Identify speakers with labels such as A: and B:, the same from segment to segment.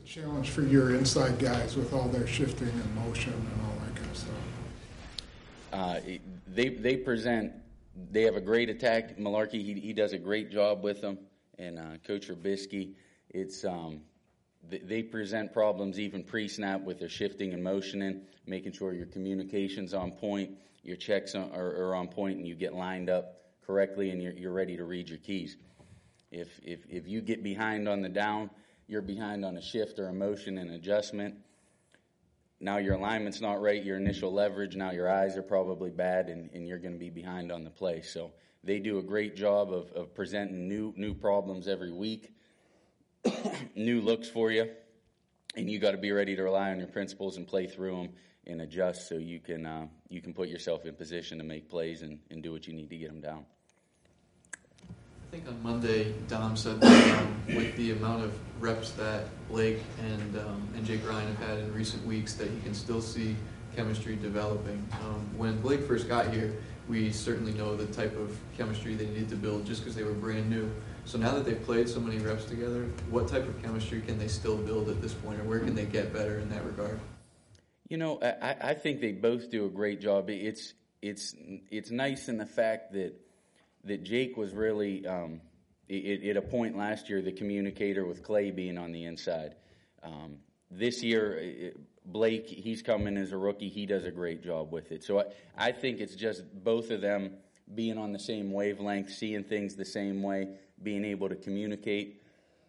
A: challenge for your inside guys with all their shifting and motion and all that kind of stuff?
B: They have a great attack. Malarkey, he does a great job with them, and Coach Rubisky, they present problems even pre-snap with their shifting and motioning, making sure your communication's on point, your checks are on point, and you get lined up correctly, and you're ready to read your keys. If you get behind on the down, you're behind on a shift or a motion and adjustment. Now your alignment's not right, your initial leverage, now your eyes are probably bad, and you're going to be behind on the play. So they do a great job of presenting new problems every week, new looks for you, and you got to be ready to rely on your principles and play through them and adjust so you can put yourself in position to make plays and do what you need to get them down.
C: I think on Monday, Dom said that with the amount of reps that Blake and Jake Ryan have had in recent weeks, that he can still see chemistry developing. When Blake first got here, we certainly know the type of chemistry they needed to build just because they were brand new. So now that they've played so many reps together, what type of chemistry can they still build at this point, or where can they get better in that regard?
B: You know, I think they both do a great job. It's nice in the fact that Jake was really, at a point last year, the communicator with Clay being on the inside. This year, Blake, he's coming as a rookie. He does a great job with it. So I think it's just both of them being on the same wavelength, seeing things the same way, being able to communicate,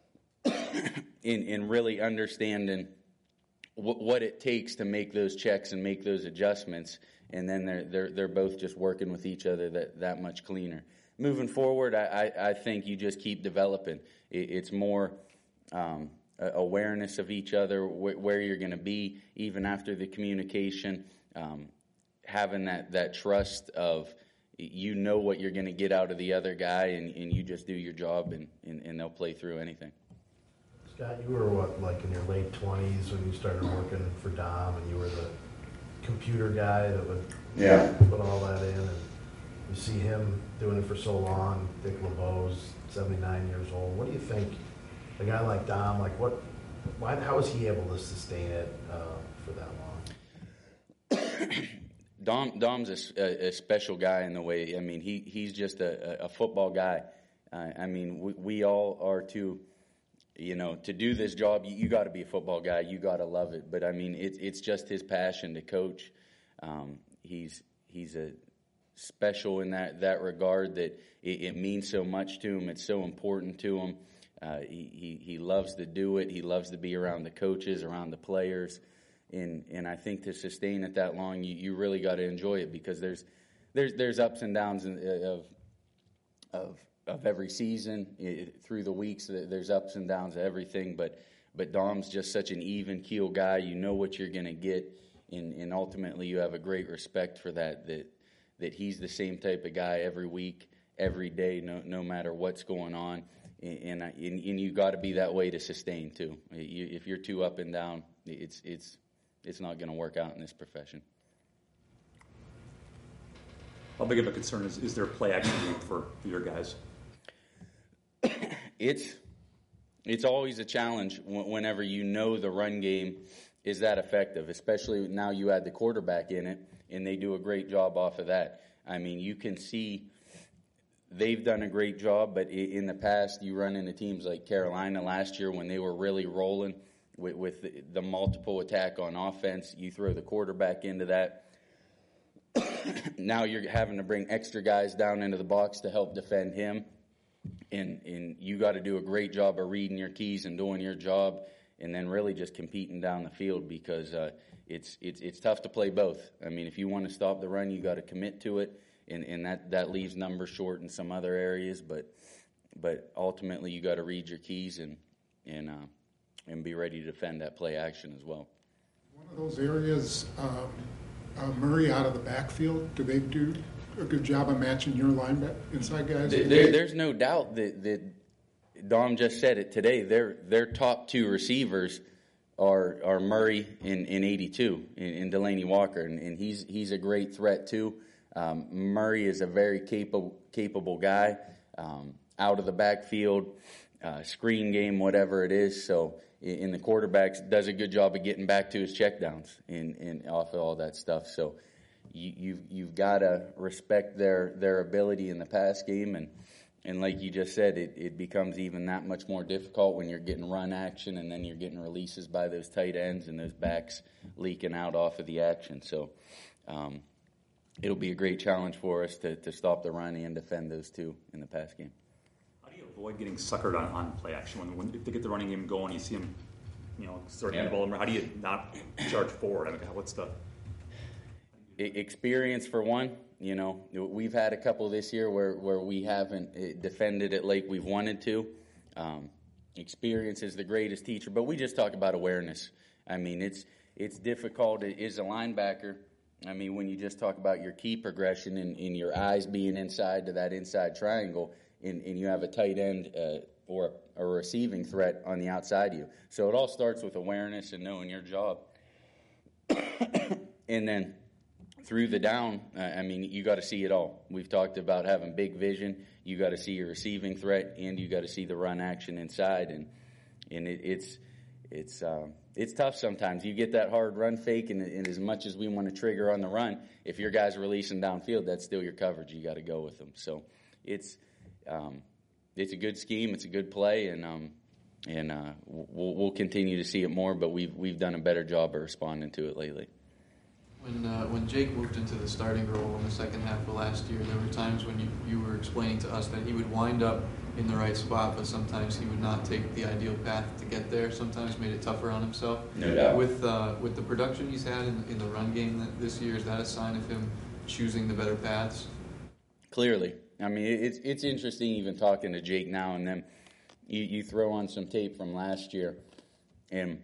B: and really understanding what it takes to make those checks and make those adjustments. And then they're both just working with each other that much cleaner. Moving forward, I think you just keep developing. It's more awareness of each other, where you're going to be, even after the communication, having that trust of you know what you're going to get out of the other guy, and you just do your job, and they'll play through anything.
D: Scott, you were like in your late 20s when you started working for Dom, and you were the computer guy that would put all that in, and you see him doing it for so long. Dick LeBeau's 79 years old. What do you think, a guy like Dom, how is he able to sustain it for that
B: long? Dom's a special guy in the way, I mean, he's just a football guy. I mean, we all are too. You know, to do this job, you got to be a football guy. You got to love it. But I mean, it's just his passion to coach. He's a special in that regard that it means so much to him. It's so important to him. He loves to do it. He loves to be around the coaches, around the players, and I think to sustain it that long, you really got to enjoy it, because there's ups and downs of every season through the weeks. There's ups and downs of everything, but Dom's just such an even keel guy. You know what you're going to get, and ultimately you have a great respect for that he's the same type of guy every week, every day, no matter what's going on, and you got to be that way to sustain too. If you're too up and down, it's not going to work out in this profession.
E: How big of a concern is there play action for your guys?
B: It's always a challenge whenever you know the run game is that effective, especially now you add the quarterback in it, and they do a great job off of that. I mean, you can see they've done a great job, but in the past you run into teams like Carolina last year when they were really rolling with the multiple attack on offense. You throw the quarterback into that. Now you're having to bring extra guys down into the box to help defend him. And you got to do a great job of reading your keys and doing your job, and then really just competing down the field, because it's tough to play both. I mean, if you want to stop the run, you got to commit to it, and that leaves numbers short in some other areas. But ultimately, you got to read your keys and be ready to defend that play action as well.
A: One of those areas, Murray out of the backfield, do they do a good job of matching your inside guys?
B: There's no doubt that Dom just said it today. Their top two receivers are Murray in 82 and Delaney Walker, and he's a great threat too. Murray is a very capable guy out of the backfield. screen game, whatever it is. So in the quarterbacks does a good job of getting back to his checkdowns and off of all that stuff. So you've got to respect their ability in the pass game, and like you just said, it becomes even that much more difficult when you're getting run action and then you're getting releases by those tight ends and those backs leaking out off of the action. So it'll be a great challenge for us to stop the run and defend those two in the pass game.
E: How do you avoid getting suckered on play action when if they get the running game going, you see them, start getting the ball. How do you not charge forward? I mean, what's the
B: experience for one? We've had a couple this year where we haven't defended it like we've wanted to. Experience is the greatest teacher, but we just talk about awareness. I mean, it's difficult as a linebacker. I mean, when you just talk about your key progression and your eyes being inside to that inside triangle, and you have a tight end or a receiving threat on the outside of you. So it all starts with awareness and knowing your job. And then through the down, I mean, you got to see it all. We've talked about having big vision. You got to see your receiving threat, and you got to see the run action inside. And it's tough sometimes. You get that hard run fake, and as much as we want to trigger on the run, if your guys are releasing downfield, that's still your coverage. You got to go with them. So it's a good scheme. It's a good play, and we'll continue to see it more. But we've done a better job of responding to it lately.
C: When Jake moved into the starting role in the second half of last year, there were times when you were explaining to us that he would wind up in the right spot, but sometimes he would not take the ideal path to get there. Sometimes made it tougher on himself.
B: No doubt.
C: With the production he's had in the run game this year, is that a sign of him choosing the better paths?
B: Clearly. I mean, it's interesting even talking to Jake now and then. You throw on some tape from last year, and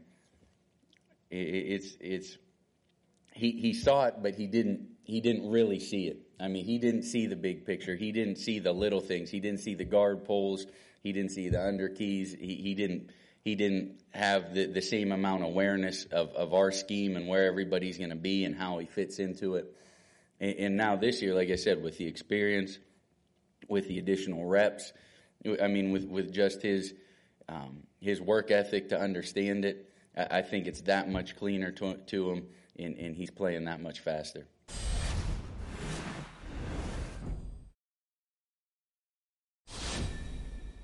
B: he saw it, but he didn't really see it. I mean, he didn't see the big picture. He didn't see the little things. He didn't see the guard pulls. He didn't see the under keys. He didn't have the same amount of awareness of our scheme and where everybody's going to be and how he fits into it. And now this year, like I said, with the experience, with the additional reps, I mean, with just his work ethic to understand it, I think it's that much cleaner to him, and he's playing that much faster.